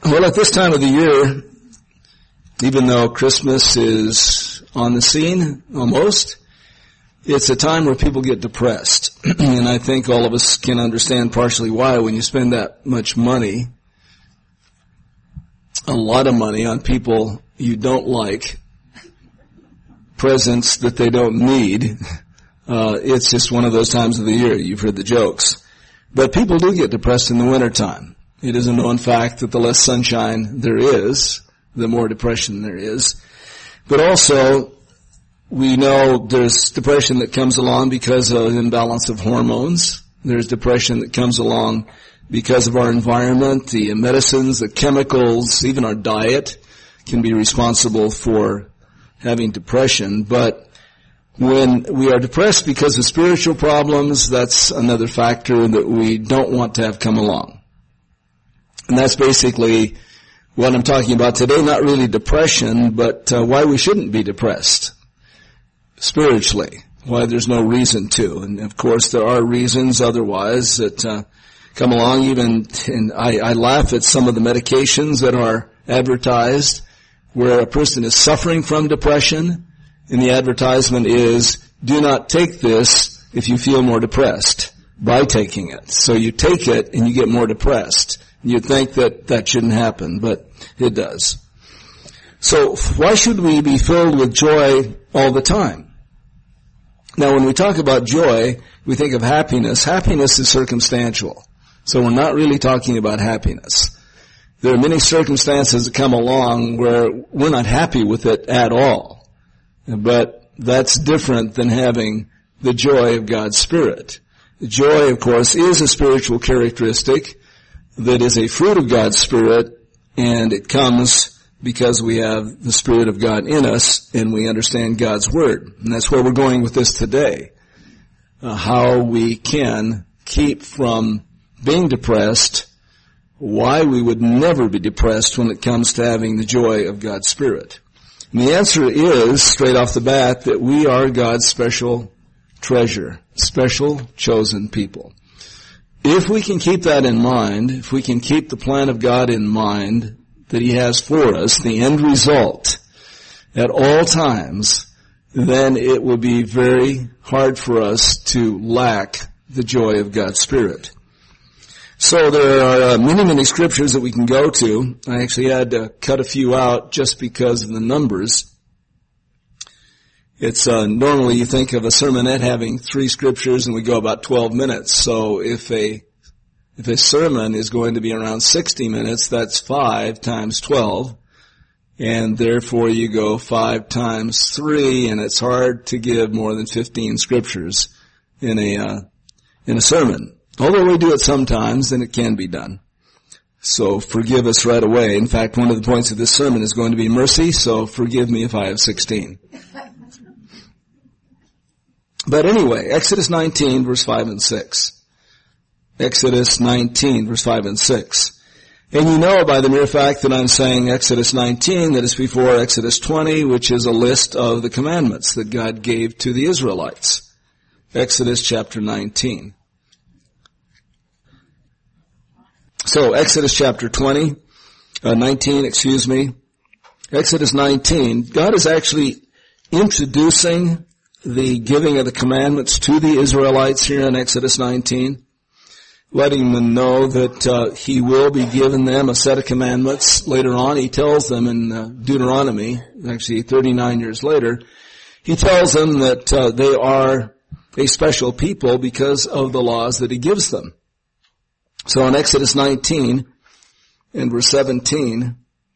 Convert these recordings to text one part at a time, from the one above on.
Well, at this time of the year, even though Christmas is on the scene almost, it's a time where people get depressed. And I think all of us can understand partially why. When you spend that much money, a lot of money on people you don't like, presents that they don't need, it's just one of those times of the year. You've heard the jokes. But people do get depressed in the wintertime. It is a known fact that the less sunshine there is, the more depression there is. But also, we know there's depression that comes along because of an imbalance of hormones. There's depression that comes along because of our environment, the medicines, the chemicals, even our diet can be responsible for having depression. But when we are depressed because of spiritual problems, that's another factor that we don't want to have come along. And that's basically what I'm talking about today, not really depression, but why we shouldn't be depressed spiritually, why there's no reason to. And of course there are reasons otherwise that come along. Even, and I laugh at some of the medications that are advertised where a person is suffering from depression, and the advertisement is, do not take this if you feel more depressed by taking it. So you take it and you get more depressed. You'd think that that shouldn't happen, but it does. So why should we be filled with joy all the time? Now when we talk about joy, we think of happiness. Happiness is circumstantial. So we're not really talking about happiness. There are many circumstances that come along where we're not happy with it at all. But that's different than having the joy of God's Spirit. The joy, of course, is a spiritual characteristic that is a fruit of God's Spirit, and it comes because we have the Spirit of God in us and we understand God's Word. And that's where we're going with this today. How we can keep from being depressed, why we would never be depressed when it comes to having the joy of God's Spirit. And the answer is, straight off the bat, that we are God's special treasure, special chosen people. If we can keep that in mind, if we can keep the plan of God in mind that He has for us, the end result, at all times, then it will be very hard for us to lack the joy of God's Spirit. So there are many scriptures that we can go to. I actually had to cut a few out just because of the numbers. It's normally you think of a sermonette having 3 scriptures and we go about 12 minutes. So if a sermon is going to be around 60 minutes, that's 5 times 12. And therefore you go 5 times 3, and it's hard to give more than 15 scriptures in a sermon. Although we do it sometimes, and it can be done. So forgive us right away. In fact, one of the points of this sermon is going to be mercy, so forgive me if I have 16. But anyway, Exodus 19, verse 5 and 6. Exodus 19, verse 5 and 6. And you know by the mere fact that I'm saying Exodus 19 that it's before Exodus 20, which is a list of the commandments that God gave to the Israelites. Exodus chapter 19. So, Exodus chapter 19, Exodus 19, God is actually introducing the giving of the commandments to the Israelites here in Exodus 19, letting them know that He will be giving them a set of commandments later on. He tells them in Deuteronomy, actually 39 years later, He tells them that they are a special people because of the laws that He gives them. So in Exodus 19 and verse 17,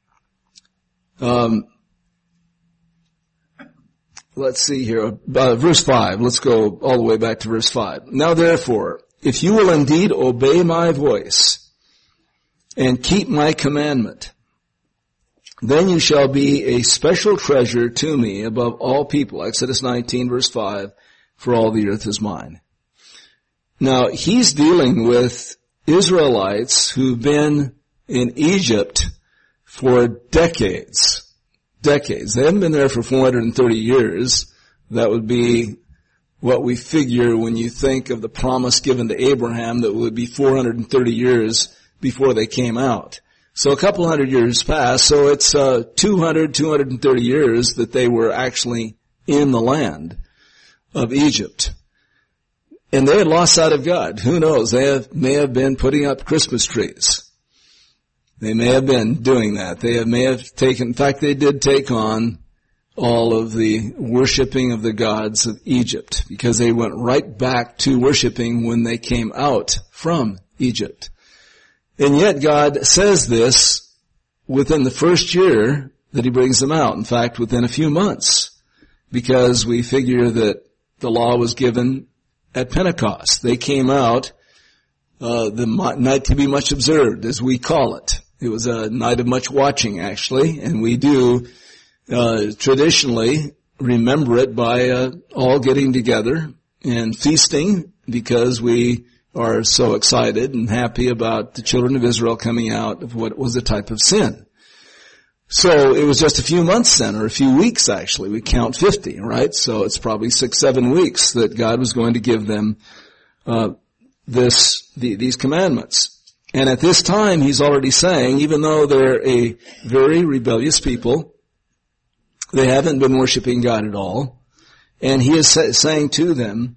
let's see here, verse 5, let's go all the way back to verse 5. Now therefore, if you will indeed obey my voice and keep my commandment, then you shall be a special treasure to me above all people. Exodus 19 verse 5, for all the earth is mine. Now He's dealing with Israelites who've been in Egypt for decades. They haven't been there for 430 years. That would be what we figure when you think of the promise given to Abraham that would be 430 years before they came out. So a couple hundred years passed, so it's 230 years that they were actually in the land of Egypt. And they had lost sight of God. Who knows? They may have been putting up Christmas trees. They may have been doing that. May have taken, in fact, they did take on all of the worshiping of the gods of Egypt, because they went right back to worshiping when they came out from Egypt. And yet God says this within the first year that he brings them out. In fact, within a few months, because we figure that the law was given at Pentecost. They came out, the night to be much observed, as we call it. It was a night of much watching, actually, and we do traditionally remember it by all getting together and feasting, because we are so excited and happy about the children of Israel coming out of what was a type of sin. So it was just a few months then, or a few weeks actually. We count 50, right? So it's probably 6-7 weeks that God was going to give them these commandments. And at this time, he's already saying, even though they're a very rebellious people, they haven't been worshiping God at all, and he is saying to them,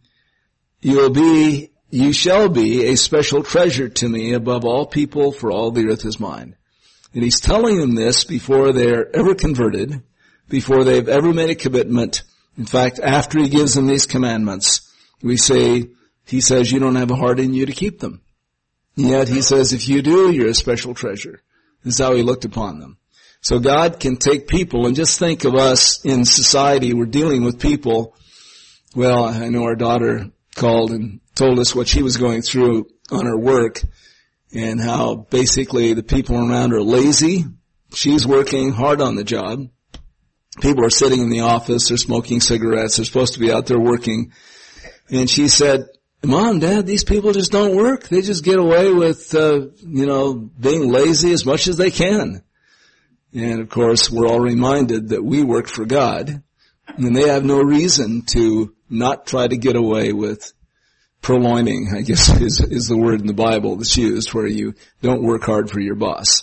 you shall be a special treasure to me above all people, for all the earth is mine. And he's telling them this before they're ever converted, before they've ever made a commitment. In fact, after he gives them these commandments, he says, you don't have a heart in you to keep them. Yet he says, if you do, you're a special treasure. This is how he looked upon them. So God can take people, and just think of us in society. We're dealing with people. Well, I know our daughter called and told us what she was going through on her work, and how basically the people around her are lazy. She's working hard on the job. People are sitting in the office, they're smoking cigarettes, they're supposed to be out there working. And she said, Mom, Dad, these people just don't work. They just get away with, being lazy as much as they can. And of course, we're all reminded that we work for God, and they have no reason to not try to get away with purloining, I guess is the word in the Bible that's used, where you don't work hard for your boss.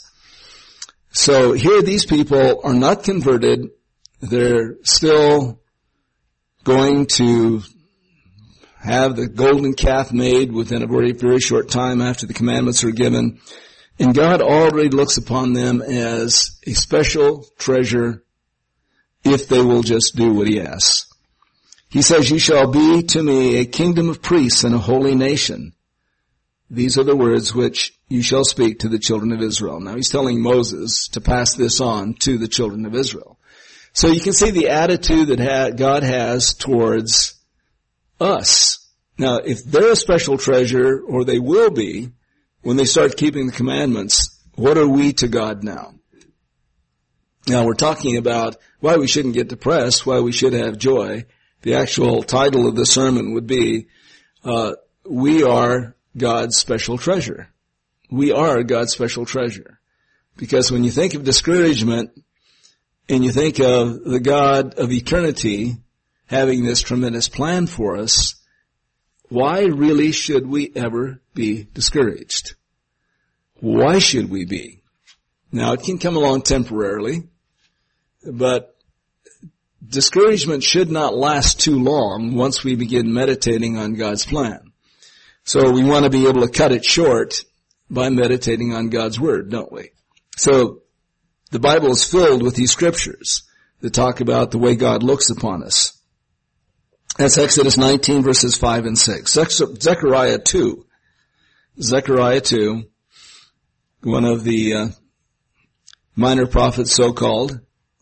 So here these people are not converted. They're still going to have the golden calf made within a very, very short time after the commandments are given. And God already looks upon them as a special treasure if they will just do what he asks. He says, you shall be to me a kingdom of priests and a holy nation. These are the words which you shall speak to the children of Israel. Now he's telling Moses to pass this on to the children of Israel. So you can see the attitude that God has towards us. Now if they're a special treasure, or they will be, when they start keeping the commandments, what are we to God now? Now we're talking about why we shouldn't get depressed, why we should have joy. The actual title of the sermon would be, we are God's special treasure. We are God's special treasure. Because when you think of discouragement, and you think of the God of eternity having this tremendous plan for us, why really should we ever be discouraged? Why should we be? Now it can come along temporarily, but discouragement should not last too long once we begin meditating on God's plan. So we want to be able to cut it short by meditating on God's Word, don't we? So the Bible is filled with these scriptures that talk about the way God looks upon us. That's Exodus 19 verses 5 and 6. Zechariah 2. Zechariah 2, one of the minor prophets so-called.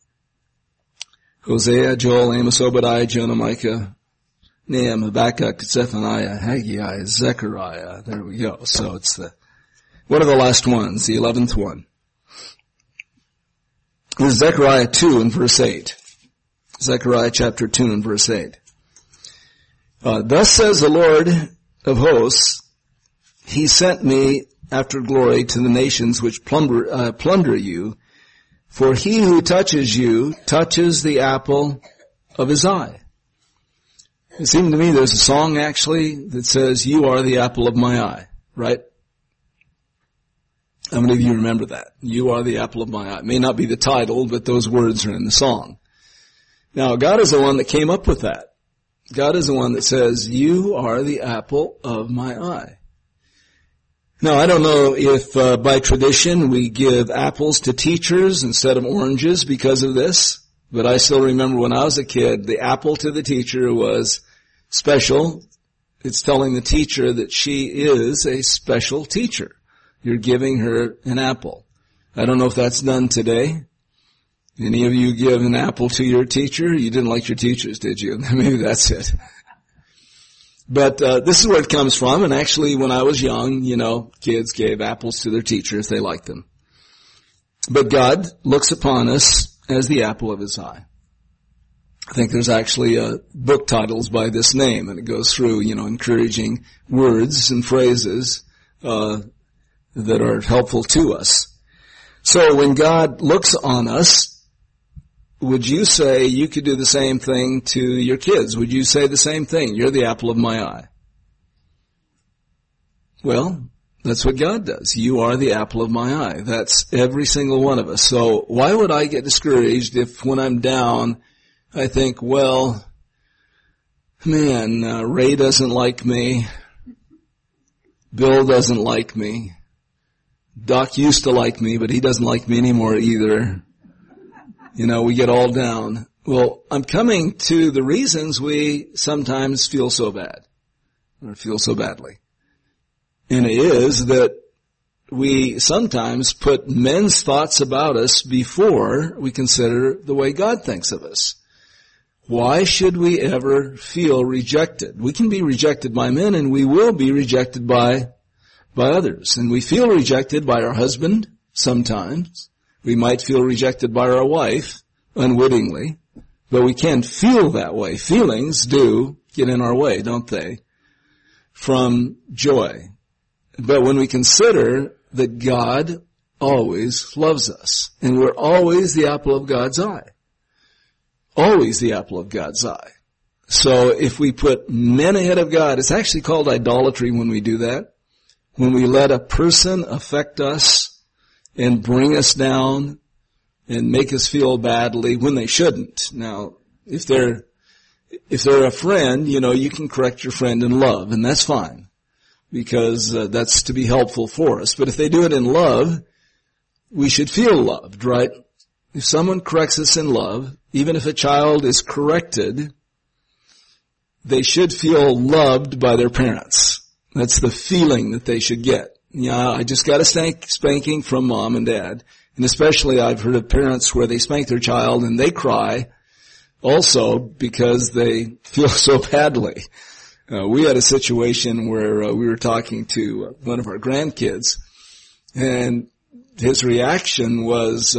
Hosea, Joel, Amos, Obadiah, Jonah, Micah, Nahum, Habakkuk, Zephaniah, Haggai, Zechariah. There we go. So it's one of the last ones, the 11th one. This is Zechariah 2 and verse 8. Zechariah chapter 2 and verse 8. Thus says the Lord of hosts, he sent me after glory to the nations which plunder you, for he who touches you touches the apple of his eye. It seemed to me there's a song actually that says, you are the apple of my eye, right? How many of you remember that? You are the apple of my eye. It may not be the title, but those words are in the song. Now, God is the one that came up with that. God is the one that says, you are the apple of my eye. Now, I don't know if by tradition we give apples to teachers instead of oranges because of this, but I still remember when I was a kid, the apple to the teacher was special. It's telling the teacher that she is a special teacher. You're giving her an apple. I don't know if that's done today. Any of you give an apple to your teacher? You didn't like your teachers, did you? Maybe that's it. But this is where it comes from, and actually when I was young, kids gave apples to their teacher if they liked them. But God looks upon us as the apple of his eye. I think there's actually book titles by this name, and it goes through, encouraging words and phrases that are helpful to us. So when God looks on us, would you say you could do the same thing to your kids? Would you say the same thing? You're the apple of my eye. Well, that's what God does. You are the apple of my eye. That's every single one of us. So why would I get discouraged if when I'm down, I think, well, man, Ray doesn't like me. Bill doesn't like me. Doc used to like me, but he doesn't like me anymore either. We get all down. Well, I'm coming to the reasons we sometimes feel so bad or feel so badly. And it is that we sometimes put men's thoughts about us before we consider the way God thinks of us. Why should we ever feel rejected? We can be rejected by men, and we will be rejected by others. And we feel rejected by our husband sometimes. We might feel rejected by our wife unwittingly, but we can't feel that way. Feelings do get in our way, don't they? From joy. But when we consider that God always loves us, and we're always the apple of God's eye. Always the apple of God's eye. So if we put men ahead of God, it's actually called idolatry when we do that. When we let a person affect us and bring us down and make us feel badly when they shouldn't. Now, if they're a friend, you can correct your friend in love, and that's fine, because that's to be helpful for us. But if they do it in love, we should feel loved, right? If someone corrects us in love, even if a child is corrected, they should feel loved by their parents. That's the feeling that they should get. I just got a spanking from mom and dad. And especially I've heard of parents where they spank their child and they cry also because they feel so badly. We had a situation where we were talking to one of our grandkids, and his reaction was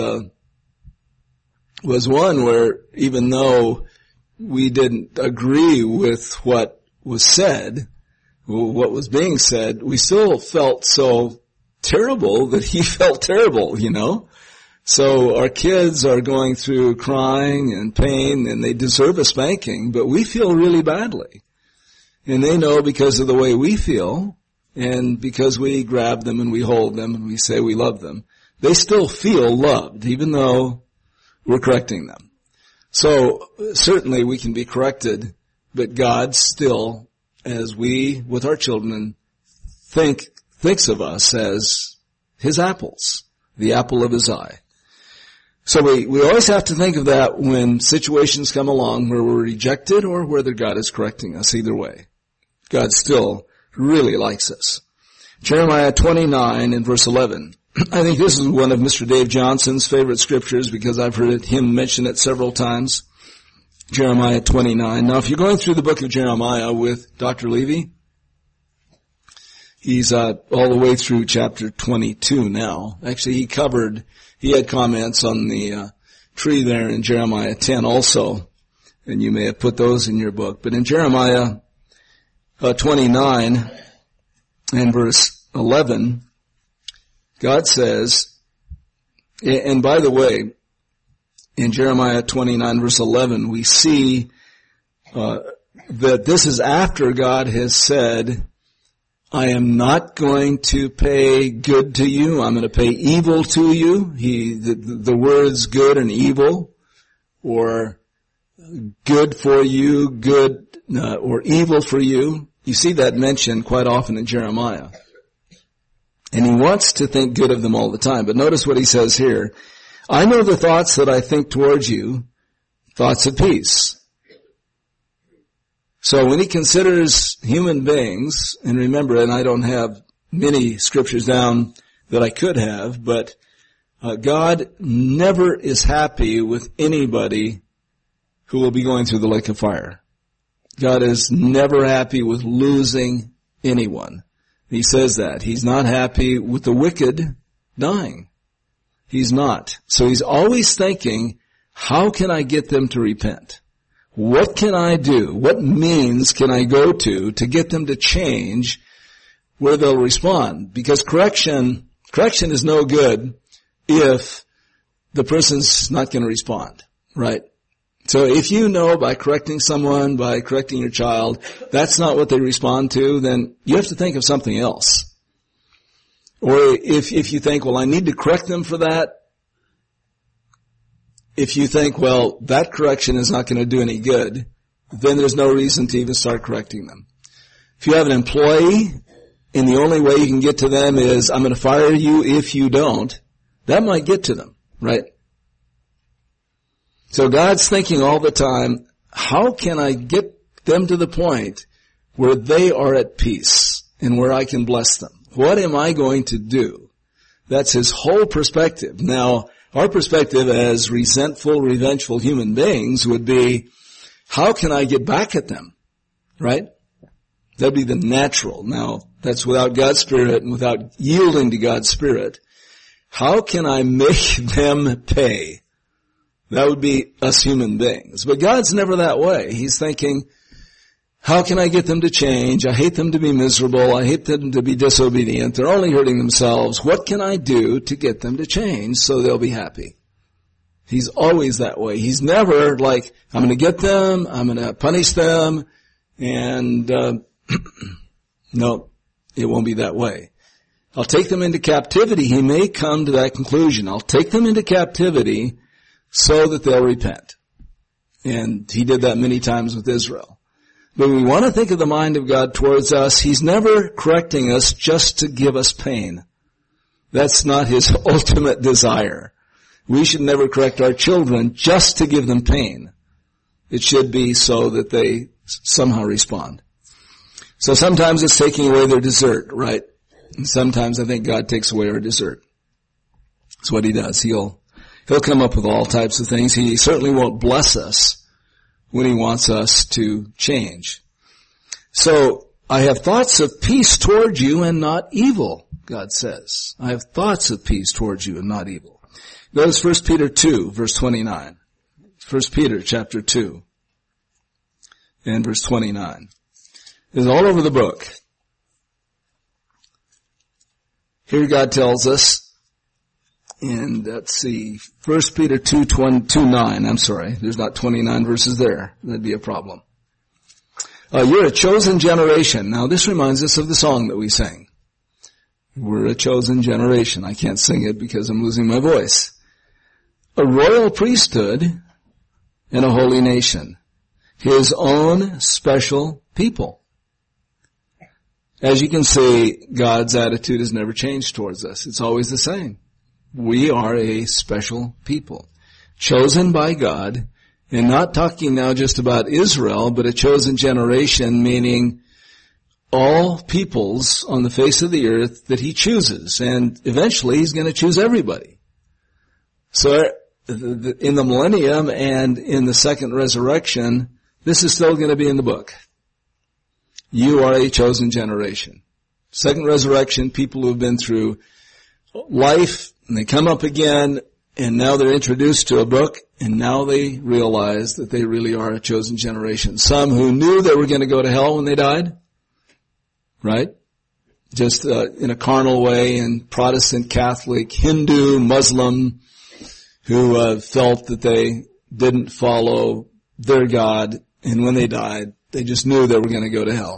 one where even though we didn't agree with what was said, what was being said, we still felt so terrible that he felt terrible, So our kids are going through crying and pain, and they deserve a spanking, but we feel really badly. And they know because of the way we feel, and because we grab them and we hold them and we say we love them, they still feel loved, even though we're correcting them. So certainly we can be corrected, but God still, as we, with our children, thinks of us as his apples, the apple of his eye. So we always have to think of that when situations come along where we're rejected or whether God is correcting us. Either way, God still really likes us. Jeremiah 29 and verse 11. I think this is one of Mr. Dave Johnson's favorite scriptures because I've heard him mention it several times. Jeremiah 29. Now, if you're going through the book of Jeremiah with Dr. Levy, he's all the way through chapter 22 now. Actually, he had comments on the tree there in Jeremiah 10 also, and you may have put those in your book. But in Jeremiah 29 and verse 11, God says, and by the way, in Jeremiah 29 verse 11, we see that this is after God has said, I am not going to pay good to you. I'm going to pay evil to you. The words good and evil, or good for you, good, or evil for you. You see that mentioned quite often in Jeremiah. And he wants to think good of them all the time. But notice what he says here. I know the thoughts that I think towards you, thoughts of peace. So when he considers human beings, and remember, and I don't have many scriptures down that I could have, but God never is happy with anybody who will be going through the lake of fire. God is never happy with losing anyone. He says that. He's not happy with the wicked dying. He's not. So he's always thinking, how can I get them to repent? What can I do? What means can I go to get them to change where they'll respond? Because correction is no good if the person's not going to respond, right? So if you know by correcting someone, by correcting your child, that's not what they respond to, then you have to think of something else. Or if you think, well, I need to correct them for that, if you think, well, that correction is not going to do any good, then there's no reason to even start correcting them. If you have an employee and the only way you can get to them is, I'm going to fire you if you don't, that might get to them, right? So God's thinking all the time, how can I get them to the point where they are at peace and where I can bless them? What am I going to do? That's his whole perspective. Now, our perspective as resentful, revengeful human beings would be, how can I get back at them? Right? That'd be the natural. Now, that's without God's Spirit and without yielding to God's Spirit. How can I make them pay? That would be us human beings. But God's never that way. He's thinking, how can I get them to change? I hate them to be miserable. I hate them to be disobedient. They're only hurting themselves. What can I do to get them to change so they'll be happy? He's always that way. He's never like, I'm going to get them, I'm going to punish them, and no, it won't be that way. I'll take them into captivity. He may come to that conclusion. I'll take them into captivity so that they'll repent. And he did that many times with Israel. But we want to think of the mind of God towards us. He's never correcting us just to give us pain. That's not his ultimate desire. We should never correct our children just to give them pain. It should be so that they somehow respond. So sometimes it's taking away their dessert, right? And sometimes I think God takes away our dessert. That's what he does. He'll come up with all types of things. He certainly won't bless us when he wants us to change. So, I have thoughts of peace toward you and not evil, God says. I have thoughts of peace towards you and not evil. Notice 1 Peter 2, verse 29. 1 Peter chapter 2 and verse 29. It's all over the book. Here God tells us, and let's see, 1 Peter 2:9, I'm sorry, there's not 29 verses there. That'd be a problem. You're a chosen generation. Now this reminds us of the song that we sang. We're a chosen generation. I can't sing it because I'm losing my voice. A royal priesthood and a holy nation. His own special people. As you can see, God's attitude has never changed towards us. It's always the same. We are a special people, chosen by God, and not talking now just about Israel, but a chosen generation, meaning all peoples on the face of the earth that he chooses, and eventually he's going to choose everybody. So in the millennium and in the second resurrection, this is still going to be in the book. You are a chosen generation. Second resurrection, people who have been through life, and they come up again, and now they're introduced to a book, and now they realize that they really are a chosen generation. Some who knew they were going to go to hell when they died, right? Just in a carnal way, and Protestant, Catholic, Hindu, Muslim, who felt that they didn't follow their God, and when they died, they just knew they were going to go to hell.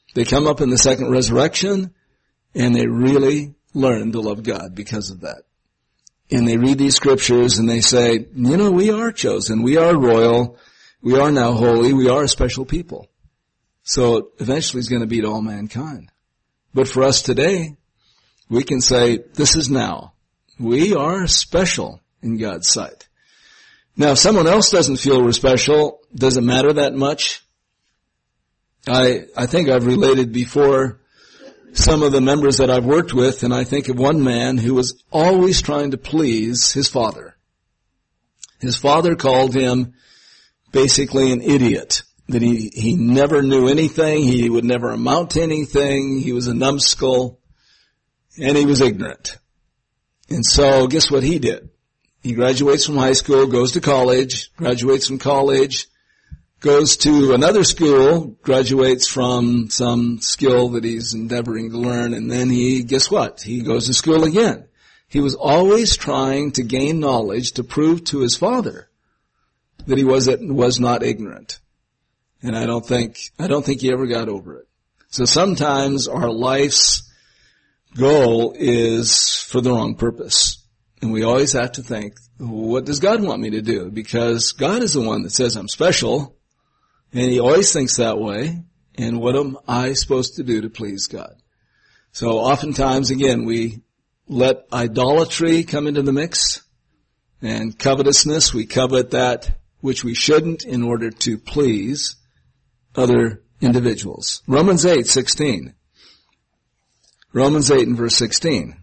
They come up in the second resurrection, and they really learn to love God because of that. And they read these scriptures and they say, we are chosen, we are royal, we are now holy, we are a special people. So eventually he's going to beat all mankind. But for us today, we can say, this is now. We are special in God's sight. Now, if someone else doesn't feel we're special, does it matter that much? I think I've related before some of the members that I've worked with, and I think of one man who was always trying to please his father. His father called him basically an idiot, that he never knew anything, he would never amount to anything, he was a numbskull, and he was ignorant. And so guess what he did? He graduates from high school, goes to college, graduates from college, goes to another school, graduates from some skill that he's endeavoring to learn, and then guess what? He goes to school again. He was always trying to gain knowledge to prove to his father that he was not ignorant. And I don't think he ever got over it. So sometimes our life's goal is for the wrong purpose. And we always have to think, what does God want me to do? Because God is the one that says I'm special. And he always thinks that way. And what am I supposed to do to please God? So oftentimes, again, we let idolatry come into the mix. And covetousness, we covet that which we shouldn't in order to please other individuals. Romans 8:16. Romans 8 and verse 16.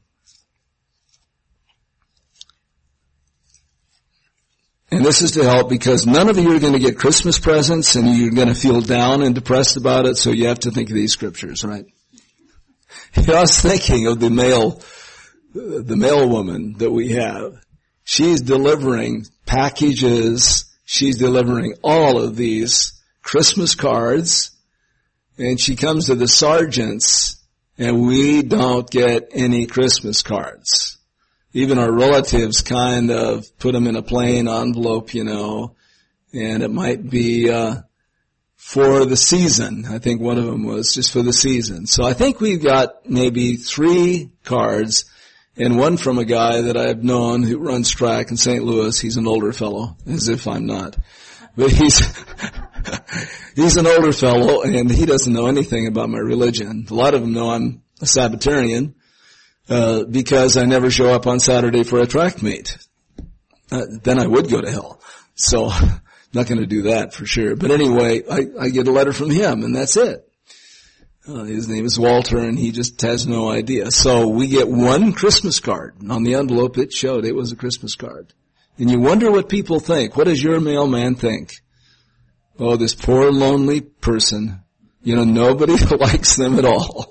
And this is to help because none of you are going to get Christmas presents and you're going to feel down and depressed about it, so you have to think of these scriptures, right? I was thinking of the mail woman that we have. She's delivering packages. She's delivering all of these Christmas cards. And she comes to the sergeants and we don't get any Christmas cards. Even our relatives kind of put them in a plain envelope, and it might be for the season. I think one of them was just for the season. So I think we've got maybe 3 cards, and one from a guy that I've known who runs track in St. Louis. He's an older fellow, as if I'm not. But he's an older fellow, and he doesn't know anything about my religion. A lot of them know I'm a Sabbatarian. Because I never show up on Saturday for a track meet. Then I would go to hell. So, not going to do that for sure. But anyway, I get a letter from him, and that's it. His name is Walter, and he just has no idea. So we get one Christmas card. On the envelope, it showed it was a Christmas card. And you wonder what people think. What does your mailman think? Oh, this poor lonely person. Nobody likes them at all.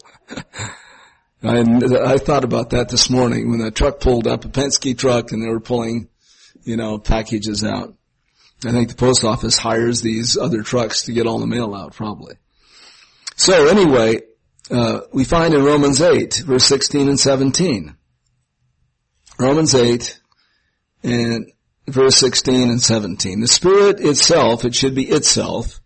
I thought about that this morning when the truck pulled up, a Penske truck, and they were pulling, packages out. I think the post office hires these other trucks to get all the mail out, probably. So anyway, we find in Romans 8, verse 16 and 17. Romans 8 and verse 16 and 17. The Spirit itself, it should be itself,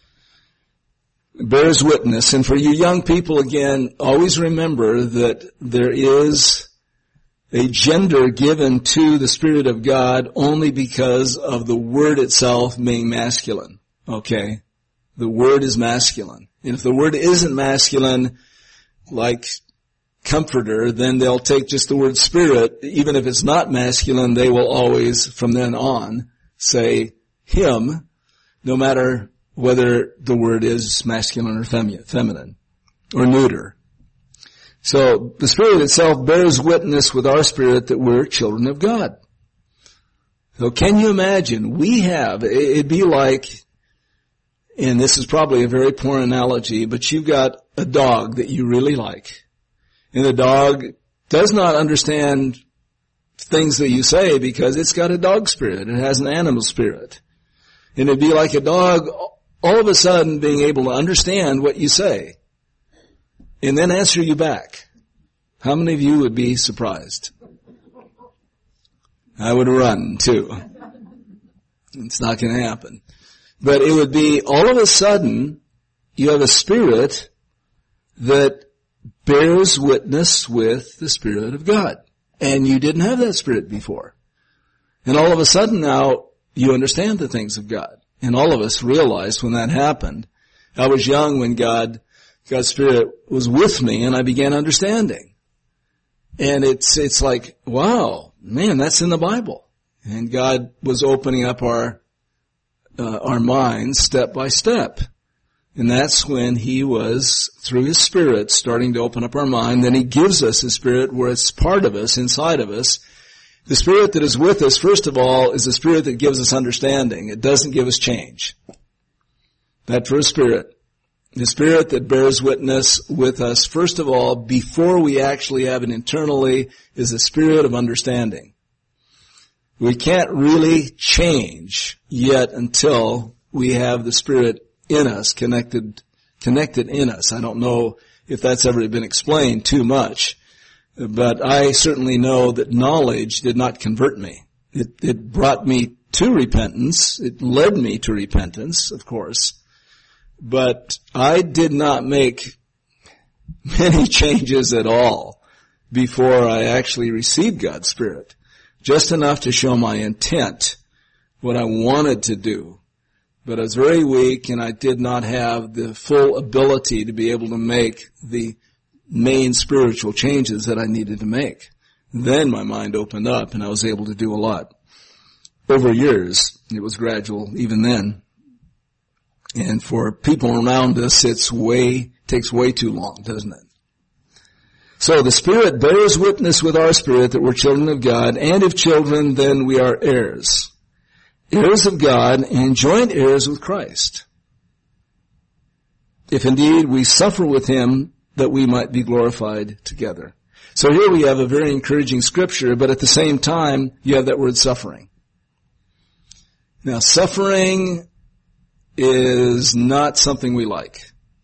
bears witness. And for you young people, again, always remember that there is a gender given to the Spirit of God only because of the Word itself being masculine. Okay? The Word is masculine. And if the Word isn't masculine, like Comforter, then they'll take just the word Spirit. Even if it's not masculine, they will always, from then on, say Him, no matter whether the word is masculine or feminine or neuter. So the Spirit itself bears witness with our spirit that we're children of God. So can you imagine? It'd be like, and this is probably a very poor analogy, but you've got a dog that you really like. And the dog does not understand things that you say because it's got a dog spirit. It has an animal spirit. And it'd be like a dog all of a sudden being able to understand what you say and then answer you back. How many of you would be surprised? I would run too. It's not going to happen. But it would be all of a sudden you have a spirit that bears witness with the Spirit of God. And you didn't have that Spirit before. And all of a sudden now you understand the things of God. And all of us realized when that happened. I was young when God's Spirit was with me and I began understanding. And it's like, wow, man, that's in the Bible. And God was opening up our minds step by step. And that's when He was, through His Spirit, starting to open up our mind. Then He gives us His Spirit where it's part of us, inside of us. The Spirit that is with us, first of all, is the Spirit that gives us understanding. It doesn't give us change. That first Spirit. The Spirit that bears witness with us, first of all, before we actually have it internally, is the Spirit of understanding. We can't really change yet until we have the Spirit in us, connected in us. I don't know if that's ever been explained too much, but I certainly know that knowledge did not convert me. It brought me to repentance. It led me to repentance, of course. But I did not make many changes at all before I actually received God's Spirit. Just enough to show my intent, what I wanted to do. But I was very weak and I did not have the full ability to be able to make the main spiritual changes that I needed to make. Then my mind opened up and I was able to do a lot. Over years, it was gradual even then. And for people around us, takes way too long, doesn't it? So the Spirit bears witness with our spirit that we're children of God, and if children, then we are heirs. Heirs of God and joint heirs with Christ. If indeed we suffer with Him, that we might be glorified together. So here we have a very encouraging scripture, but at the same time, you have that word suffering. Now, suffering is not something we like.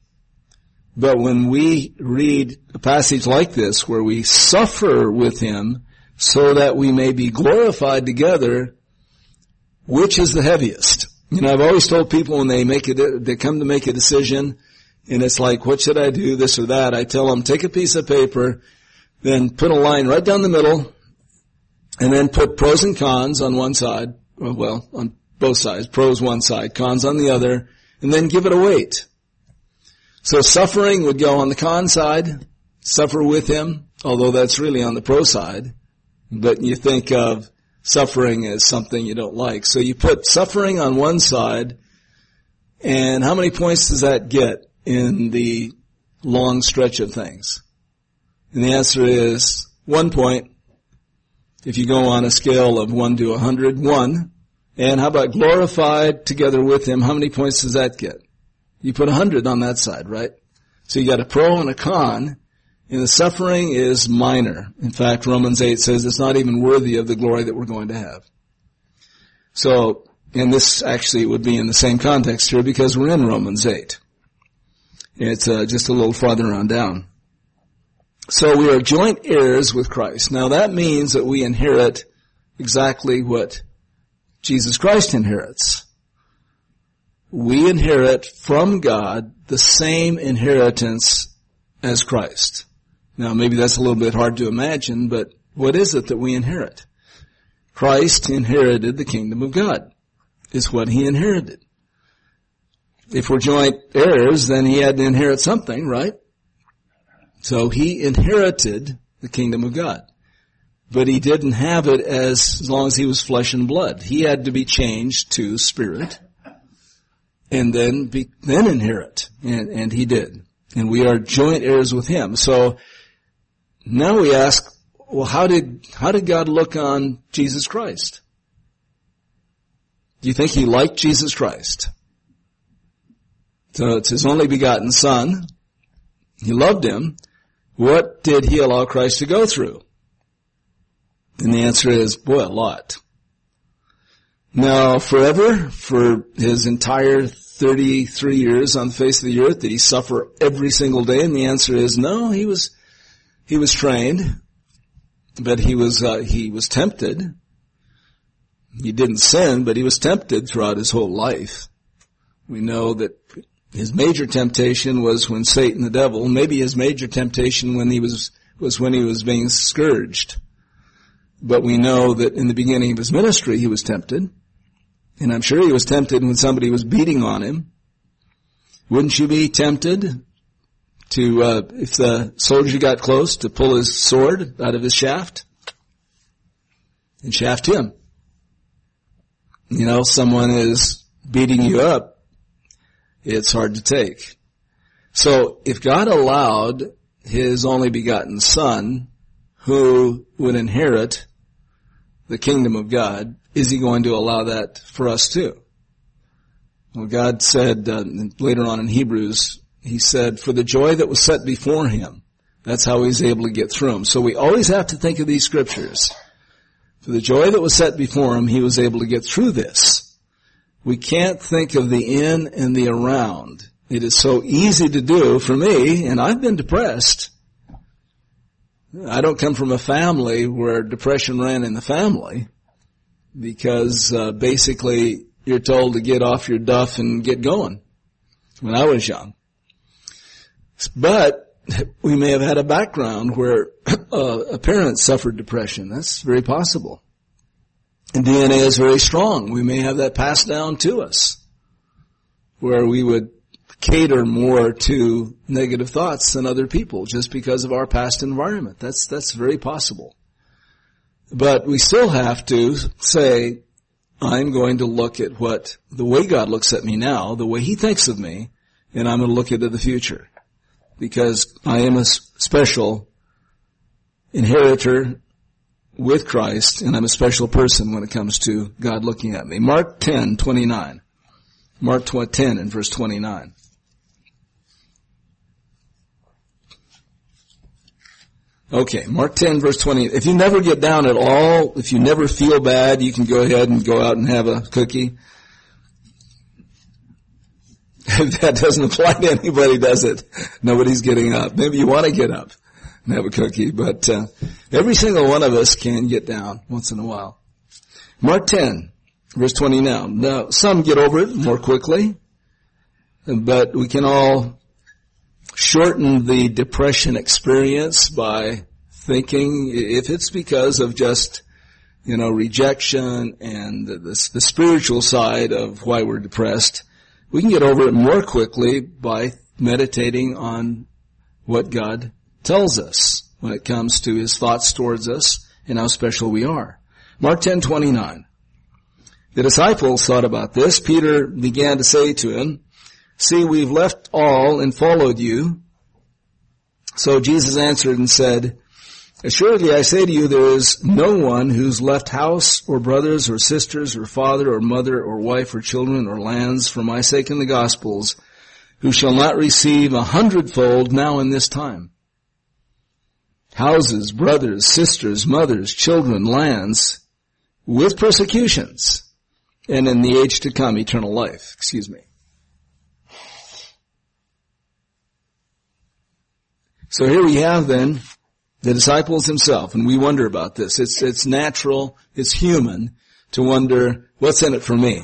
But when we read a passage like this, where we suffer with Him so that we may be glorified together, which is the heaviest? You know, I've always told people when they come to make a decision, and it's like, what should I do, this or that? I tell them, take a piece of paper, then put a line right down the middle, and then put pros and cons on one side, well, on both sides, pros one side, cons on the other, and then give it a weight. So suffering would go on the con side, suffer with Him, although that's really on the pro side, but you think of suffering as something you don't like. So you put suffering on one side, and how many points does that get in the long stretch of things? And the answer is 1 point. If you go on a scale of 1 to 100, 1. And how about glorified together with Him? How many points does that get? You put 100 on that side, right? So you got a pro and a con, and the suffering is minor. In fact, Romans 8 says it's not even worthy of the glory that we're going to have. So, and this actually would be in the same context here because we're in Romans 8. It's just a little farther on down. So we are joint heirs with Christ. Now that means that we inherit exactly what Jesus Christ inherits. We inherit from God the same inheritance as Christ. Now maybe that's a little bit hard to imagine, but what is it that we inherit? Christ inherited the kingdom of God, is what He inherited. If we're joint heirs, then He had to inherit something, right? So He inherited the kingdom of God. But He didn't have it as long as He was flesh and blood. He had to be changed to spirit and then inherit. And He did. And we are joint heirs with Him. So now we ask, well, how did God look on Jesus Christ? Do you think He liked Jesus Christ? So it's His only begotten Son. He loved Him. What did He allow Christ to go through? And the answer is, boy, a lot. Now, forever, for His entire 33 years on the face of the earth, did He suffer every single day? And the answer is no, He was trained, but He was tempted. He didn't sin, but He was tempted throughout His whole life. We know that His major temptation was when Satan, the devil, maybe his major temptation was when he was being scourged. But we know that in the beginning of his ministry he was tempted. And I'm sure he was tempted when somebody was beating on him. Wouldn't you be tempted to, if the soldier got close, to pull his sword out of his shaft and shaft him? You know, someone is beating you up, it's hard to take. So if God allowed his only begotten Son, who would inherit the kingdom of God, is he going to allow that for us too? Well, God said later on in Hebrews, he said, for the joy that was set before him, that's how he's able to get through them. So we always have to think of these scriptures. For the joy that was set before him, he was able to get through this. We can't think of the in and the around. It is so easy to do for me, and I've been depressed. I don't come from a family where depression ran in the family, because basically you're told to get off your duff and get going when I was young. But we may have had a background where a parent suffered depression. That's very possible. And DNA is very strong. We may have that passed down to us, where we would cater more to negative thoughts than other people just because of our past environment. That's very possible. But we still have to say, I'm going to look at what the way God looks at me now, the way he thinks of me, and I'm going to look into the future. Because I am a special inheritor with Christ, and I'm a special person when it comes to God looking at me. Mark 10:29. Mark 10 and verse 29. Okay, Mark 10 verse 20. If you never get down at all, if you never feel bad, you can go ahead and go out and have a cookie. That doesn't apply to anybody, does it? Nobody's getting up. Maybe you want to get up and have a cookie, but every single one of us can get down once in a while. Mark 10, verse 20 now. Now, some get over it more quickly, but we can all shorten the depression experience by thinking, if it's because of just, rejection and the spiritual side of why we're depressed, we can get over it more quickly by meditating on what God tells us when it comes to his thoughts towards us and how special we are. Mark 10:29. The disciples thought about this. Peter began to say to him, see, we've left all and followed you. So Jesus answered and said, assuredly I say to you, there is no one who's left house or brothers or sisters or father or mother or wife or children or lands for my sake in the Gospels, who shall not receive 100-fold now in this time. Houses, brothers, sisters, mothers, children, lands, with persecutions, and in the age to come, eternal life. So here we have then the disciples himself, and we wonder about this. It's natural, it's human to wonder, what's in it for me?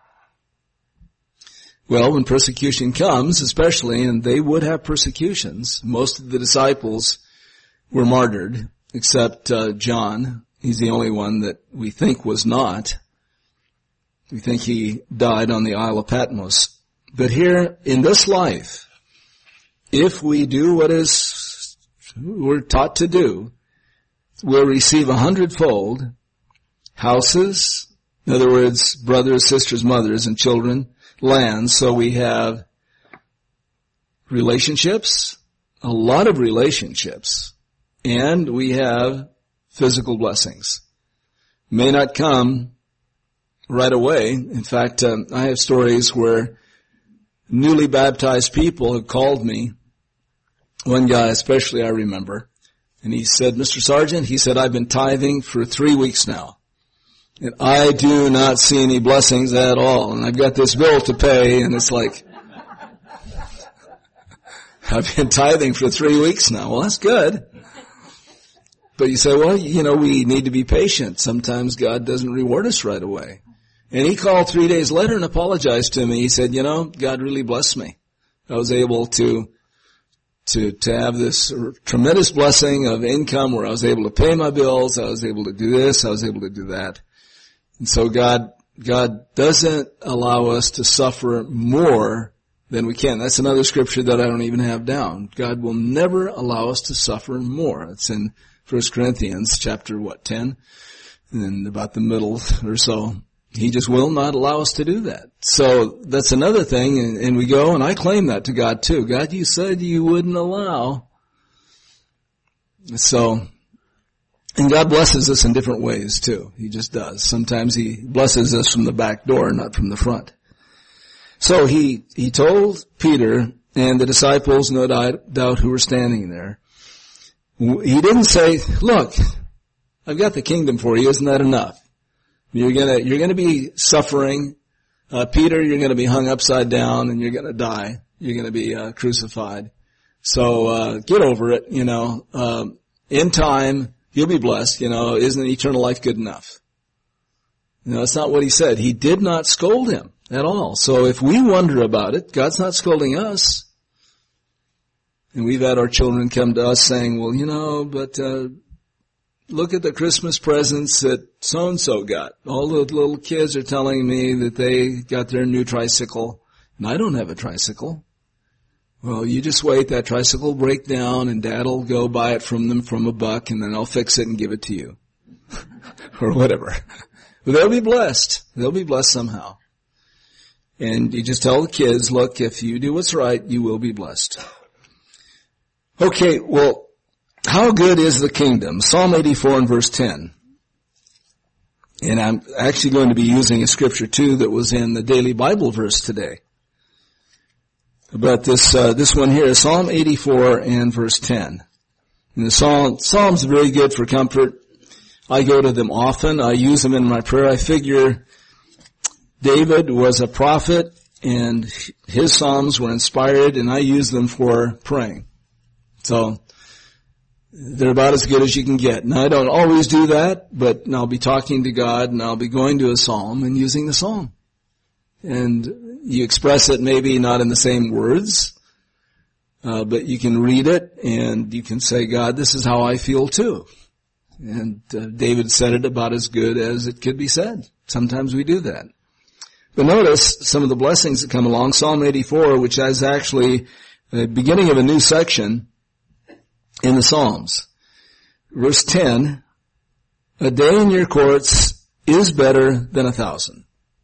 Well, when persecution comes, especially, and they would have persecutions, most of the disciples were martyred, except John. He's the only one that we think was not. We think he died on the Isle of Patmos. But here, in this life, if we do what we're taught to do, we'll receive 100-fold houses, in other words, brothers, sisters, mothers, and children, lands. So we have relationships, a lot of relationships, and we have physical blessings. May not come right away. In fact, I have stories where newly baptized people have called me. One guy especially I remember, and he said, Mr. Sergeant, he said, I've been tithing for 3 weeks now, and I do not see any blessings at all, and I've got this bill to pay, and it's like, I've been tithing for 3 weeks now. Well, that's good. But you say, well, we need to be patient. Sometimes God doesn't reward us right away. And he called 3 days later and apologized to me. He said, God really blessed me. I was able to have this tremendous blessing of income where I was able to pay my bills, I was able to do this, I was able to do that. And so God doesn't allow us to suffer more than we can. That's another scripture that I don't even have down. God will never allow us to suffer more. It's in 1 Corinthians chapter 10? And about the middle or so. He just will not allow us to do that. So that's another thing, and we go, and I claim that to God too. God, you said you wouldn't allow. So, and God blesses us in different ways too. He just does. Sometimes He blesses us from the back door, not from the front. So He told Peter and the disciples, no doubt who were standing there, He didn't say, look, I've got the kingdom for you, isn't that enough? You're gonna be suffering. Peter, you're gonna be hung upside down and you're gonna die. You're gonna be crucified. So get over it, in time, you'll be blessed, isn't eternal life good enough? That's not what He said. He did not scold him at all. So if we wonder about it, God's not scolding us. And we've had our children come to us saying, well, but look at the Christmas presents that so-and-so got. All the little kids are telling me that they got their new tricycle, and I don't have a tricycle. Well, you just wait, that tricycle will break down, and Dad'll go buy it from them from $1, and then I'll fix it and give it to you. Or whatever. But they'll be blessed. They'll be blessed somehow. And you just tell the kids, look, if you do what's right, you will be blessed. Okay, well, how good is the kingdom? Psalm 84 and verse 10. And I'm actually going to be using a scripture too that was in the daily Bible verse today. But this one here is Psalm 84 and verse 10. And the Psalms are very good for comfort. I go to them often. I use them in my prayer. I figure David was a prophet and his Psalms were inspired, and I use them for praying. So they're about as good as you can get. Now, I don't always do that, but I'll be talking to God, and I'll be going to a psalm and using the psalm. And you express it maybe not in the same words, but you can read it, and you can say, God, this is how I feel too. And David said it about as good as it could be said. Sometimes we do that. But notice some of the blessings that come along. Psalm 84, which is actually the beginning of a new section in the Psalms. Verse 10, a day in your courts is better than 1,000.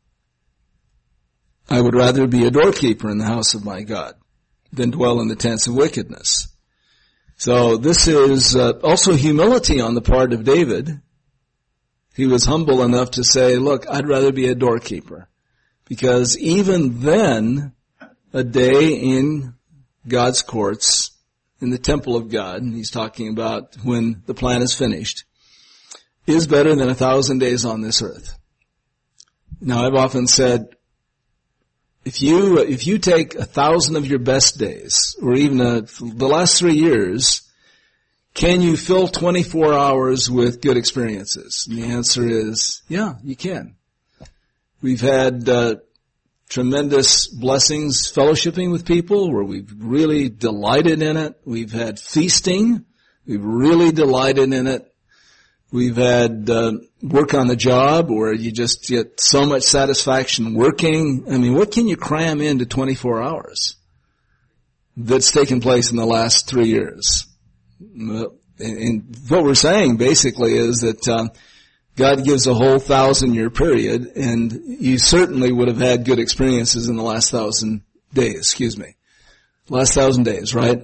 I would rather be a doorkeeper in the house of my God than dwell in the tents of wickedness. So this is also humility on the part of David. He was humble enough to say, look, I'd rather be a doorkeeper. Because even then, a day in God's courts, in the temple of God, and he's talking about when the plan is finished, is better than 1,000 days on this earth. Now, I've often said, if you take 1,000 of your best days, or even the last 3 years, can you fill 24 hours with good experiences? And the answer is, yeah, you can. We've had tremendous blessings fellowshipping with people where we've really delighted in it. We've had feasting. We've really delighted in it. We've had work on the job where you just get so much satisfaction working. I mean, what can you cram into 24 hours that's taken place in the last 3 years? And what we're saying basically is that God gives a whole 1,000-year period, and you certainly would have had good experiences in the last 1,000 days, last 1,000 days, right?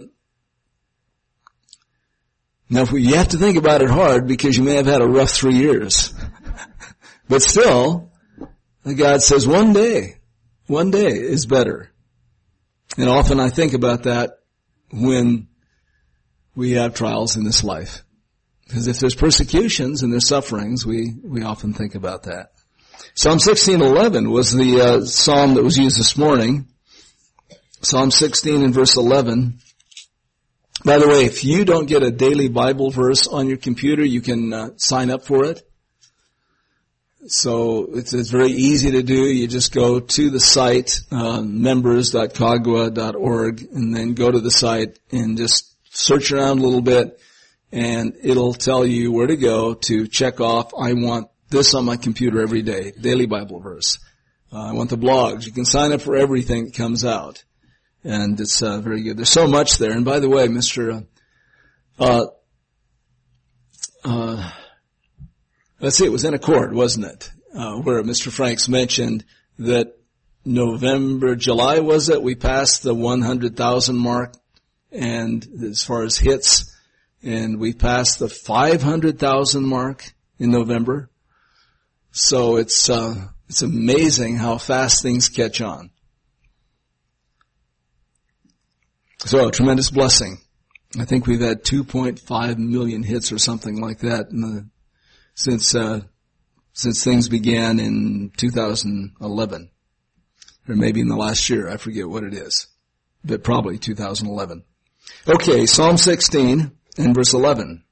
Now, you have to think about it hard because you may have had a rough 3 years. But still, God says one day is better. And often I think about that when we have trials in this life. Because if there's persecutions and there's sufferings, we often think about that. Psalm 16:11 was the psalm that was used this morning. Psalm 16 and verse 11. By the way, if you don't get a daily Bible verse on your computer, you can sign up for it. So it's very easy to do. You just go to the site, members.kagwa.org, and then go to the site and just search around a little bit, and it'll tell you where to go to check off, I want this on my computer every day, daily Bible verse. I want the blogs. You can sign up for everything that comes out. And it's very good. There's so much there. And by the way, let's see, it was in Accord, wasn't it? Where Mr. Franks mentioned that July was it? We passed the 100,000 mark, and as far as hits, and we passed the 500,000 mark in November. So it's amazing how fast things catch on. So a tremendous blessing. I think we've had 2.5 million hits or something like that since things began in 2011, or maybe in the last year. I forget what it is, but probably 2011. Okay, Psalm 16 and verse 11.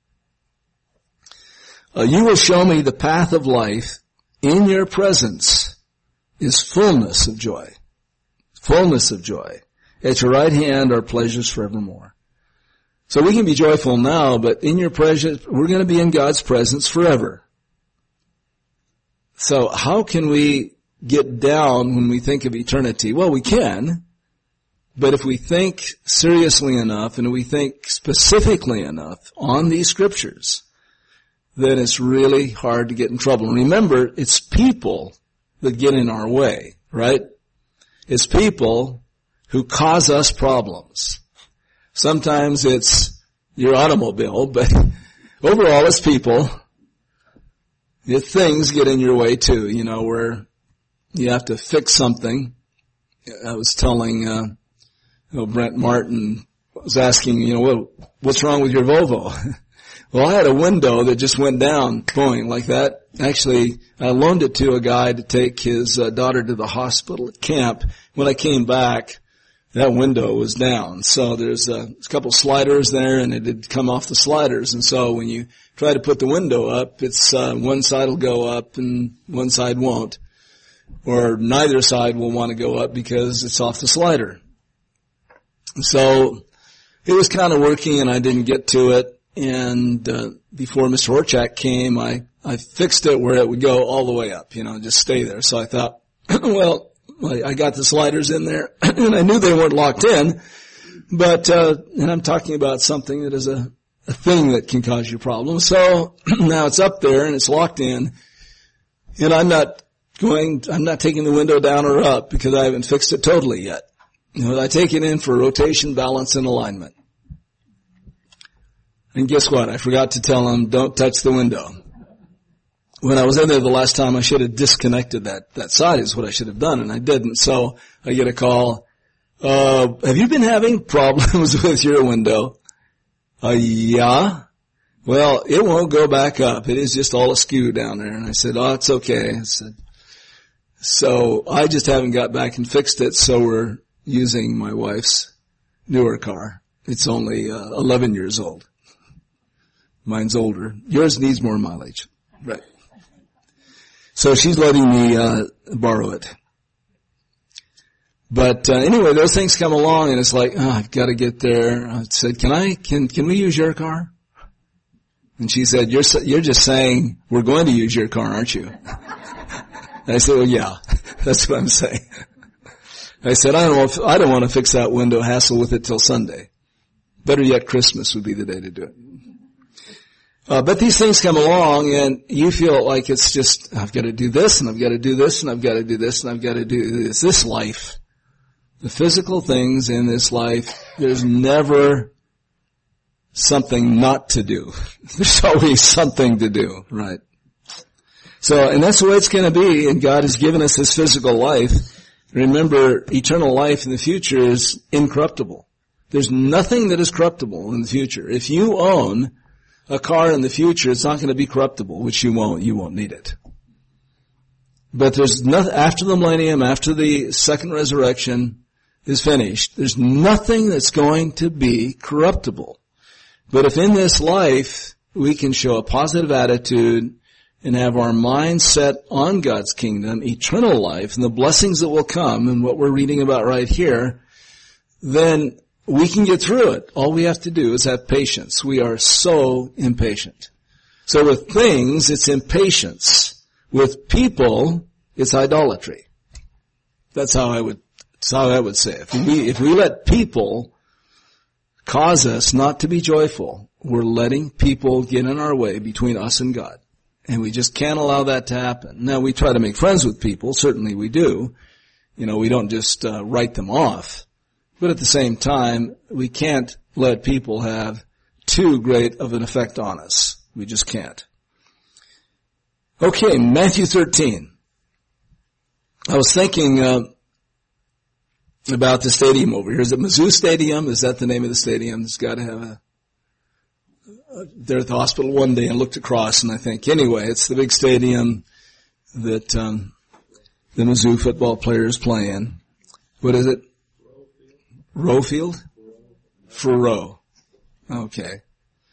You will show me the path of life. In your presence is fullness of joy. Fullness of joy. At your right hand are pleasures forevermore. So we can be joyful now, but in your presence, we're going to be in God's presence forever. So how can we get down when we think of eternity? Well, we can, but if we think seriously enough and we think specifically enough on these scriptures, then it's really hard to get in trouble. Remember, it's people that get in our way, right? It's people who cause us problems. Sometimes it's your automobile, but overall it's people. Things get in your way too, where you have to fix something. I was telling, Brent Martin was asking, what's wrong with your Volvo? Well, I had a window that just went down, boing, like that. Actually, I loaned it to a guy to take his daughter to the hospital at camp. When I came back, that window was down. So there's a couple sliders there, and it had come off the sliders. And so when you try to put the window up, it's one side will go up and one side won't. Or neither side will want to go up because it's off the slider. So it was kind of working, and I didn't get to it. And before Mr. Horchak came, I fixed it where it would go all the way up, just stay there. So I thought, well, I got the sliders in there, and I knew they weren't locked in, but and I'm talking about something that is a thing that can cause you problems. So now it's up there and it's locked in, and I'm not taking the window down or up because I haven't fixed it totally yet. I take it in for rotation, balance, and alignment. And guess what? I forgot to tell him, don't touch the window. When I was in there the last time, I should have disconnected that side is what I should have done, and I didn't. So I get a call, have you been having problems with your window? Yeah. Well, it won't go back up. It is just all askew down there. And I said, oh, it's okay. I said, so I just haven't got back and fixed it, so we're using my wife's newer car. It's only 11 years old. Mine's older. Yours needs more mileage. Right. So she's letting me borrow it. But anyway, those things come along, and it's like, I've got to get there. I said, can we use your car? And she said, you're just saying we're going to use your car, aren't you? And I said, well, yeah, that's what I'm saying. I said, I don't want to fix that window, hassle with it till Sunday. Better yet, Christmas would be the day to do it. But these things come along, and you feel like it's just, I've got to do this, and I've got to do this, and I've got to do this, and I've got to do this. This life, the physical things in this life, there's never something not to do. There's always something to do, right? So, and that's the way it's going to be, and God has given us this physical life. Remember, eternal life in the future is incorruptible. There's nothing that is corruptible in the future. If you own a car in the future, it's not going to be corruptible, which you won't need it. But there's nothing, after the millennium, after the second resurrection is finished, there's nothing that's going to be corruptible. But if in this life we can show a positive attitude and have our mind set on God's kingdom, eternal life, and the blessings that will come, and what we're reading about right here, then we can get through it. All we have to do is have patience. We are so impatient. So with things, it's impatience. With people, it's idolatry. That's how I would say it. If we let people cause us not to be joyful, we're letting people get in our way between us and God. And we just can't allow that to happen. Now, we try to make friends with people. Certainly we do. We don't just write them off. But at the same time, we can't let people have too great of an effect on us. We just can't. Okay, Matthew 13. I was thinking about the stadium over here. Is it Mizzou Stadium? Is that the name of the stadium? It's got to have they're at the hospital one day and looked across, and I think, anyway, it's the big stadium that the Mizzou football players play in. What is it? Row Field? Faroe. Okay.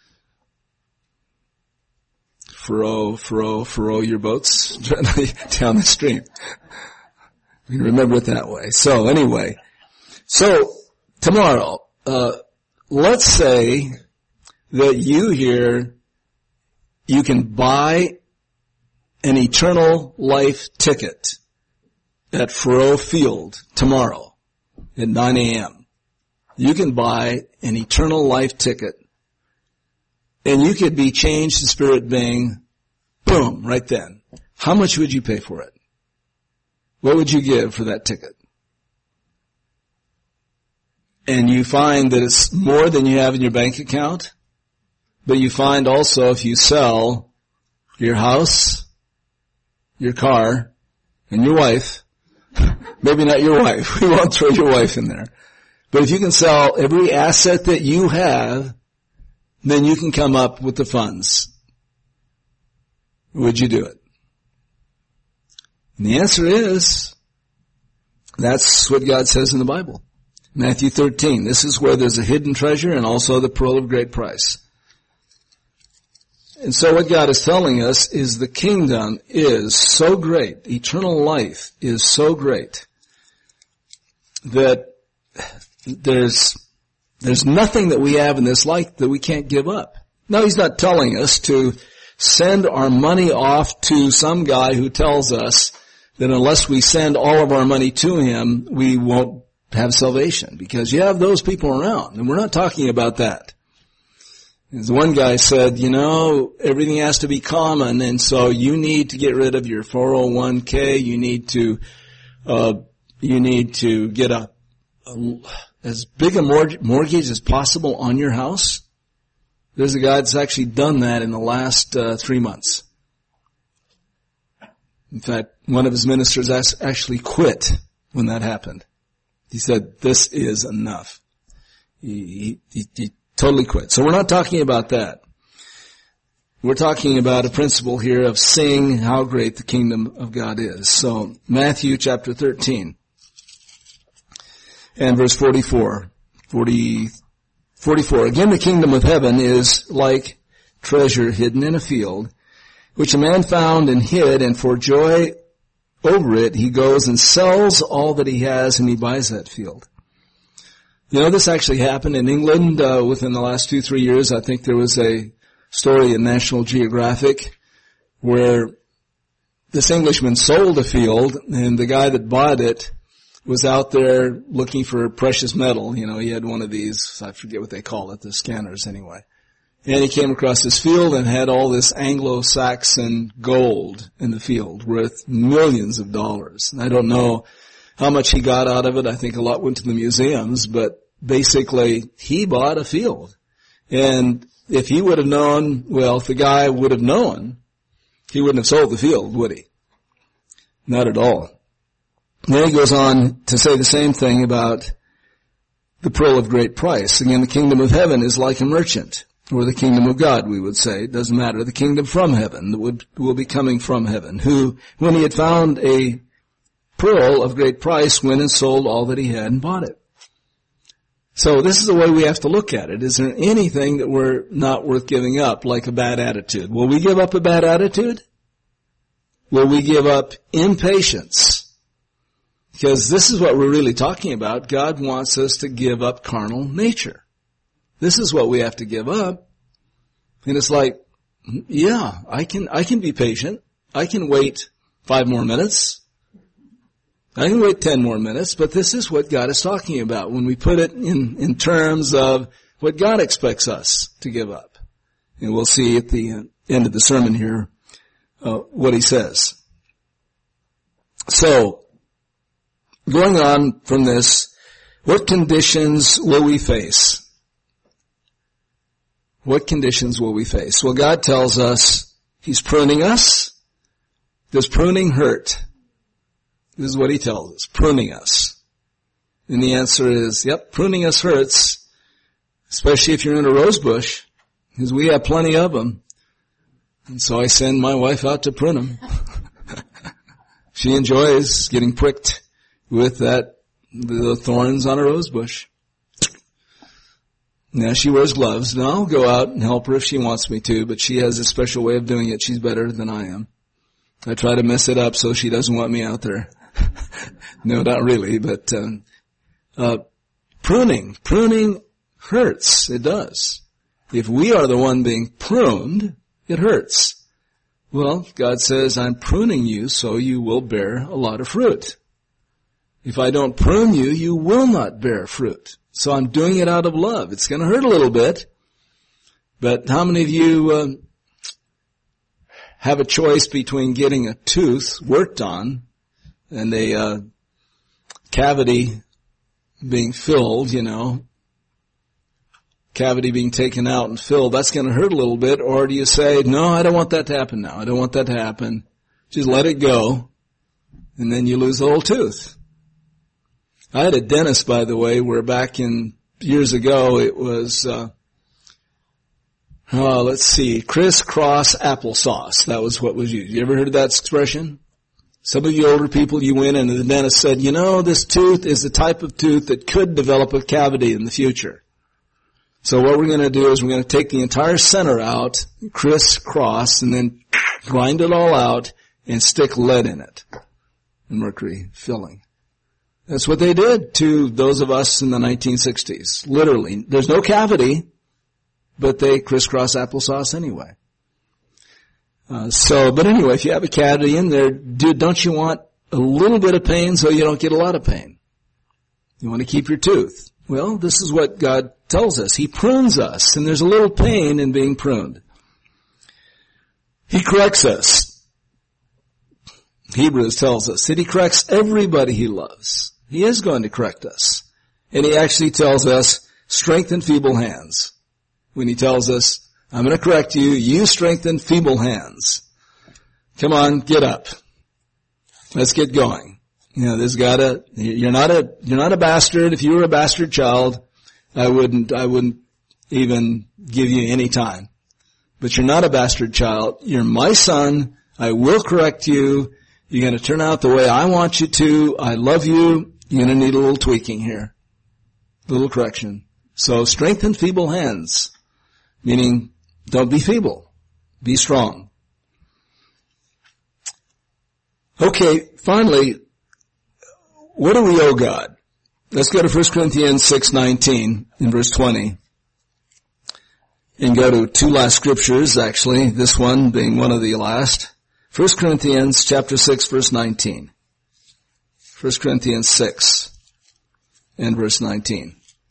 Faroe your boats down the stream. You remember it that way. So anyway, tomorrow, let's say that you hear you can buy an eternal life ticket at Faroe Field tomorrow at 9 a.m. You can buy an eternal life ticket, and you could be changed to spirit being, boom, right then. How much would you pay for it? What would you give for that ticket? And you find that it's more than you have in your bank account, but you find also if you sell your house, your car, and your wife, maybe not your wife, we won't throw your wife in there, but if you can sell every asset that you have, then you can come up with the funds. Would you do it? And the answer is, that's what God says in the Bible. Matthew 13. This is where there's a hidden treasure and also the pearl of great price. And so what God is telling us is the kingdom is so great, eternal life is so great, that there's nothing that we have in this life that we can't give up. No, He's not telling us to send our money off to some guy who tells us that unless we send all of our money to him, we won't have salvation, because you have those people around, and we're not talking about that. As one guy said, everything has to be common, and so you need to get rid of your 401k, you need to get as big a mortgage as possible on your house. There's a guy that's actually done that in the last 3 months. In fact, one of his ministers actually quit when that happened. He said, this is enough. He totally quit. So we're not talking about that. We're talking about a principle here of seeing how great the kingdom of God is. So Matthew chapter 13 and verse 44. 44. Again, the kingdom of heaven is like treasure hidden in a field, which a man found and hid, and for joy over it, he goes and sells all that he has, and he buys that field. This actually happened in England within the last 2-3 years. I think there was a story in National Geographic where this Englishman sold a field, and the guy that bought it was out there looking for precious metal. He had one of these, I forget what they call it, the scanners anyway. And he came across this field and had all this Anglo-Saxon gold in the field worth millions of dollars. And I don't know how much he got out of it. I think a lot went to the museums, but basically he bought a field. And if he would have known, if the guy would have known, he wouldn't have sold the field, would he? Not at all. Then he goes on to say the same thing about the pearl of great price. Again, the kingdom of heaven is like a merchant, or the kingdom of God, we would say. It doesn't matter. The kingdom from heaven that will be coming from heaven, who, when he had found a pearl of great price, went and sold all that he had and bought it. So this is the way we have to look at it. Is there anything that we're not worth giving up, like a bad attitude? Will we give up a bad attitude? will we give up impatience? Because this is what we're really talking about. God wants us to give up carnal nature. This is what we have to give up. And it's like, yeah, I can be patient. I can wait 5 more minutes. I can wait 10 more minutes, but this is what God is talking about when we put it in terms of what God expects us to give up. And we'll see at the end of the sermon here what he says. So, going on from this, what conditions will we face? What conditions will we face? Well, God tells us he's pruning us. Does pruning hurt? This is what he tells us, pruning us. And the answer is, yep, pruning us hurts, especially if you're in a rose bush, because we have plenty of them. And so I send my wife out to prune them. She enjoys getting pricked with the thorns on a rose bush. Now she wears gloves, and I'll go out and help her if she wants me to, but she has a special way of doing it. She's better than I am. I try to mess it up so she doesn't want me out there. No, not really, but pruning hurts. It does. If we are the one being pruned, it hurts. Well, God says, I'm pruning you so you will bear a lot of fruit. If I don't prune you, you will not bear fruit. So I'm doing it out of love. It's going to hurt a little bit, but how many of you have a choice between getting a tooth worked on and a cavity being filled, cavity being taken out and filled? That's going to hurt a little bit. Or do you say, no, I don't want that to happen now. I don't want that to happen. Just let it go, and then you lose the whole tooth. I had a dentist, by the way, where back in years ago it was, crisscross applesauce. That was what was used. You ever heard of that expression? Some of you older people, you went in and the dentist said, this tooth is the type of tooth that could develop a cavity in the future. So what we're going to do is we're going to take the entire center out, crisscross, and then grind it all out and stick lead in it. Mercury filling. That's what they did to those of us in the 1960s. Literally. There's no cavity, but they crisscross applesauce anyway. But anyway, if you have a cavity in there, don't you want a little bit of pain so you don't get a lot of pain? You want to keep your tooth. Well, this is what God tells us. He prunes us, and there's a little pain in being pruned. He corrects us. Hebrews tells us that he corrects everybody he loves. He is going to correct us. And he actually tells us, strengthen feeble hands. When he tells us, I'm going to correct you, you strengthen feeble hands. Come on, get up. Let's get going. You're not a bastard. If you were a bastard child, I wouldn't even give you any time. But you're not a bastard child. You're my son. I will correct you. You're going to turn out the way I want you to. I love you. You're going to need a little tweaking here. A little correction. So strengthen feeble hands. Meaning, don't be feeble. Be strong. Okay, finally, what do we owe God? Let's go to 1 Corinthians 6:19 in verse 20. And go to 2 last scriptures, actually, this one being one of the last. 1 Corinthians chapter 6, verse 19. 1 Corinthians 6 and verse 19.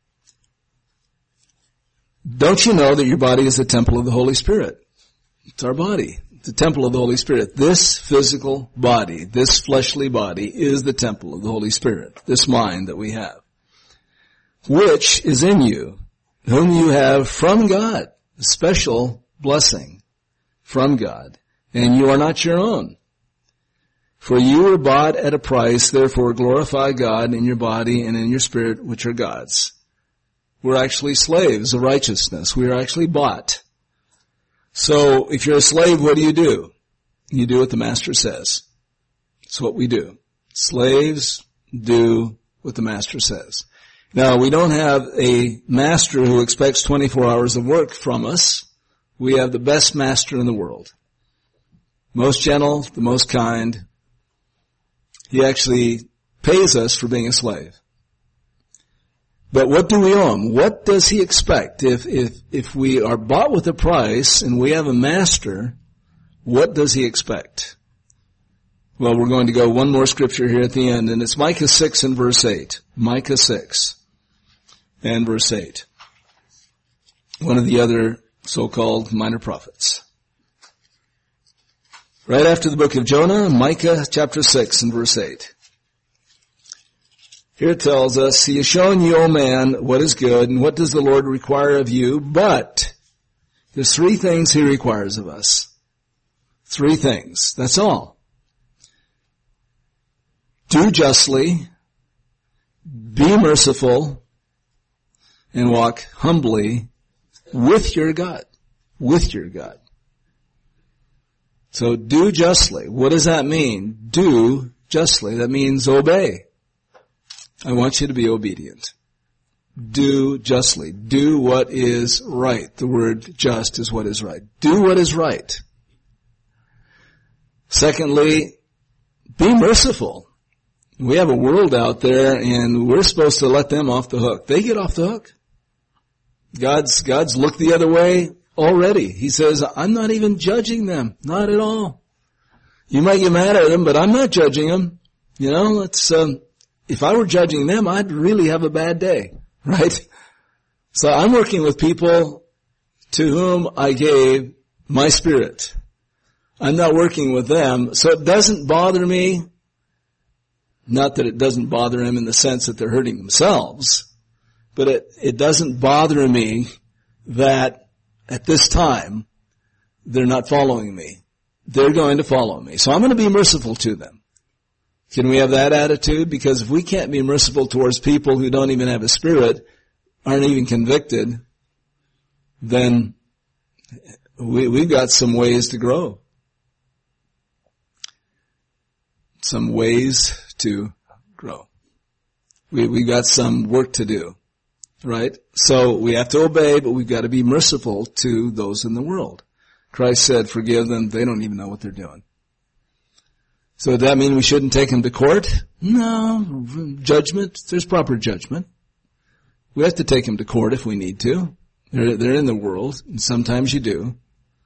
Don't you know that your body is the temple of the Holy Spirit? It's our body. It's the temple of the Holy Spirit. This physical body, this fleshly body, is the temple of the Holy Spirit. This mind that we have. Which is in you, whom you have from God. A special blessing from God. And you are not your own. For you were bought at a price, therefore glorify God in your body and in your spirit, which are God's. We're actually slaves of righteousness. We are actually bought. So if you're a slave, what do? You do what the master says. It's what we do. Slaves do what the master says. Now, we don't have a master who expects 24 hours of work from us. We have the best master in the world. most gentle, the most kind. He actually pays us for being a slave. But what do we owe him? What does he expect? If we are bought with a price and we have a master, what does he expect? Well, we're going to go one more scripture here at the end, and it's Micah 6 and verse 8. Micah 6 and verse 8. One of the other so-called minor prophets. Right after the book of Jonah, Micah chapter 6 and verse 8. Here it tells us, He has shown you, O man, what is good, and what does the Lord require of you, but there's three things He requires of us. Three things. That's all. Do justly, be merciful, and walk humbly with your God. With your God. So do justly. What does that mean? Do justly. That means obey. I want you to be obedient. Do justly. Do what is right. The word just is what is right. Do what is right. Secondly, be merciful. We have a world out there and we're supposed to let them off the hook. They get off the hook. God's looked the other way already. He says, I'm not even judging them. Not at all. You might get mad at them, but I'm not judging them. You know, if I were judging them, I'd really have a bad day, right? So I'm working with people to whom I gave my spirit. I'm not working with them, so it doesn't bother me. Not that it doesn't bother them in the sense that they're hurting themselves, but it doesn't bother me that at this time they're not following me. They're going to follow me. So I'm going to be merciful to them. Can we have that attitude? Because if we can't be merciful towards people who don't even have a spirit, aren't even convicted, then we've got some ways to grow. Some ways to grow. We've got some work to do, right? So we have to obey, but we've got to be merciful to those in the world. Christ said, forgive them, they don't even know what they're doing. So does that mean we shouldn't take them to court? No. Judgment, there's proper judgment. We have to take them to court if we need to. They're in the world, and sometimes you do.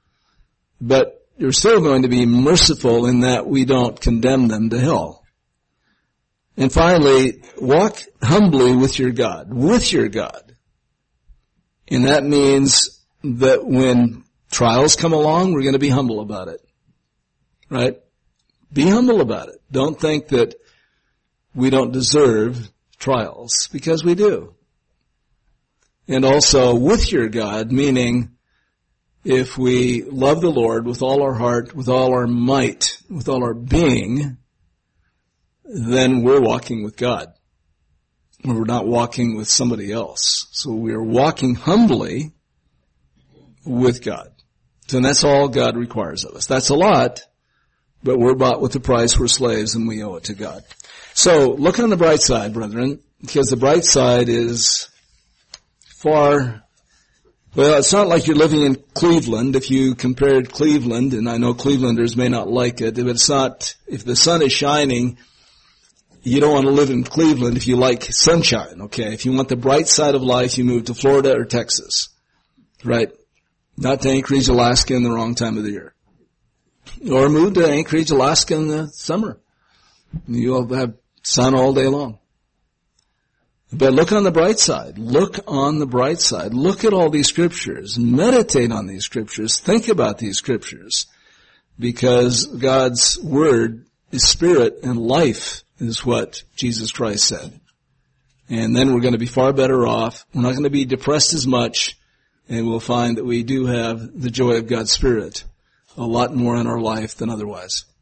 But you're still going to be merciful in that we don't condemn them to hell. And finally, walk humbly with your God. With your God. And that means that when trials come along, we're going to be humble about it. Right? Be humble about it. Don't think that we don't deserve trials, because we do. And also with your God, meaning if we love the Lord with all our heart, with all our might, with all our being, then we're walking with God. We're not walking with somebody else. So we are walking humbly with God. So that's all God requires of us. That's a lot. But we're bought with the price, we're slaves, and we owe it to God. So, look on the bright side, brethren, because the bright side is well, it's not like you're living in Cleveland. If you compared Cleveland, and I know Clevelanders may not like it, but it's not, if the sun is shining, you don't want to live in Cleveland if you like sunshine, okay? If you want the bright side of life, you move to Florida or Texas, right? Not to Anchorage, Alaska in the wrong time of the year. Or move to Anchorage, Alaska in the summer. You'll have sun all day long. But look on the bright side. Look on the bright side. Look at all these scriptures. Meditate on these scriptures. Think about these scriptures. Because God's word is spirit and life is what Jesus Christ said. And then we're going to be far better off. We're not going to be depressed as much. And we'll find that we do have the joy of God's Spirit a lot more in our life than otherwise.